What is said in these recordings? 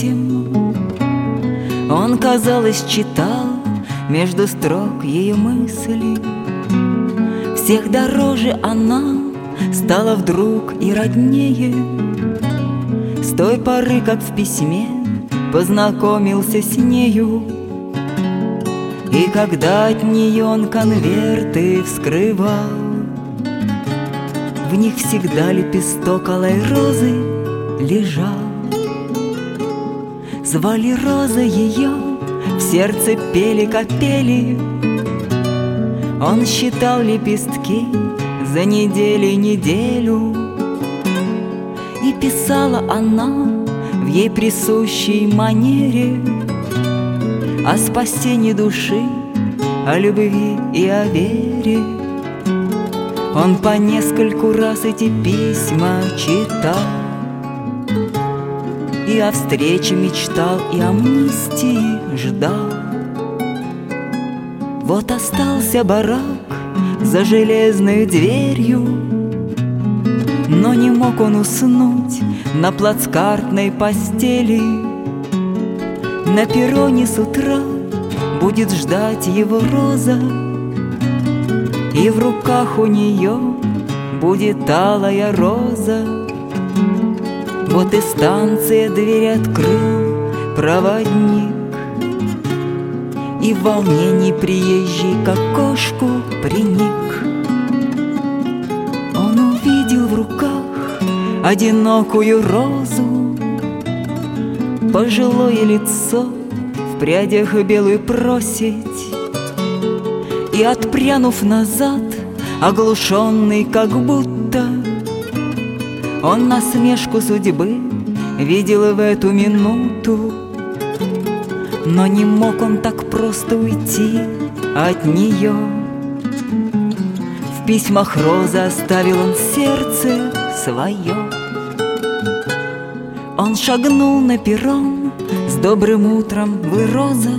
писем. Он, казалось, читал между строк ее мысли. Всех дороже она стала вдруг и роднее с той поры, как в письме познакомился с нею. И когда от нее он конверты вскрывал, в них всегда лепесток алой розы лежал. Звали Роза ее, в сердце пели капели. Он считал лепестки за неделю. И писала она в ей присущей манере о спасении души, о любви и о вере. Он по нескольку раз эти письма читал, и о встрече мечтал, и амнистии ждал. Вот остался барак за железной дверью, но не мог он уснуть на плацкартной постели. На перроне с утра будет ждать его Роза, и в руках у нее будет алая роза. Вот и станция дверь открыл проводник, и в волнении приезжий к окошку приник. Он увидел в руках одинокую розу, пожилое лицо в прядях белую просить. И, отпрянув назад, оглушенный как будто, он насмешку судьбы видел в эту минуту. Но не мог он так просто уйти от нее. В письмах розы оставил он сердце свое. Он шагнул на перрон: с добрым утром, вы, Роза.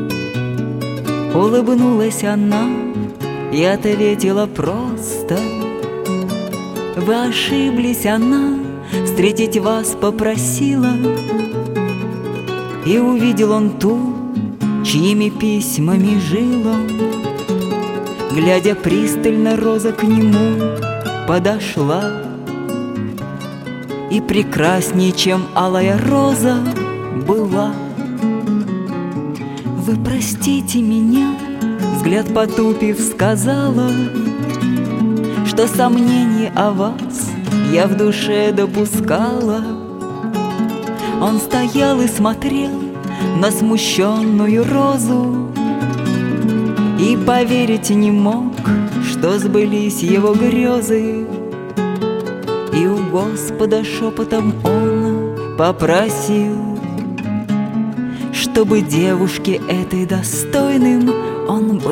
Улыбнулась она и ответила просто: вы ошиблись, она встретить вас попросила. И увидел он ту, чьими письмами жил он. Глядя пристально, Роза к нему подошла, и прекраснее, чем алая роза, была. Вы простите меня, взгляд потупив, сказала, что сомнение о вас я в душе допускала. Он стоял и смотрел на смущенную розу и поверить не мог, что сбылись его грезы. И у Господа шепотом он попросил, чтобы девушке этой достойным он